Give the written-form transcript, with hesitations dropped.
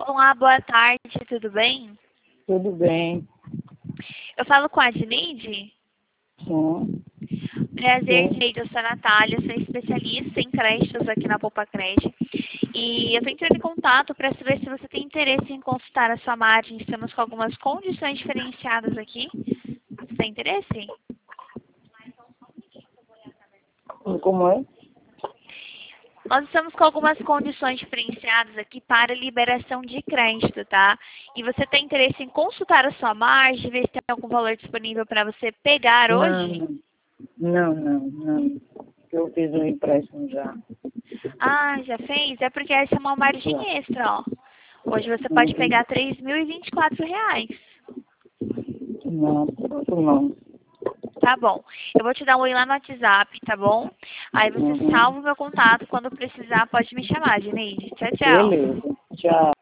Olá, boa tarde, tudo bem? Tudo bem. Eu falo com a Adneide? Sim. Prazer, Sim. Adneide, eu sou a Natália, sou especialista em créditos aqui na Poupa Creche. E eu estou entrando em contato para saber se você tem interesse em consultar a sua margem. Estamos com algumas condições diferenciadas aqui. Você tem interesse? Como é? Nós estamos com algumas condições diferenciadas aqui para liberação de crédito, tá? E você tem interesse em consultar a sua margem, ver se tem algum valor disponível para você pegar hoje? Não. Eu fiz um empréstimo já. Ah, já fez? É porque essa é uma Já. margem extra, ó. Hoje você pode Uhum. pegar R$ 3.024. Não, pronto, não. Tá bom. Eu vou te dar um oi lá no WhatsApp, tá bom? Aí você Uhum. salva o meu contato. Quando precisar, pode me chamar, Dineide. Tchau, tchau. Beleza. Tchau.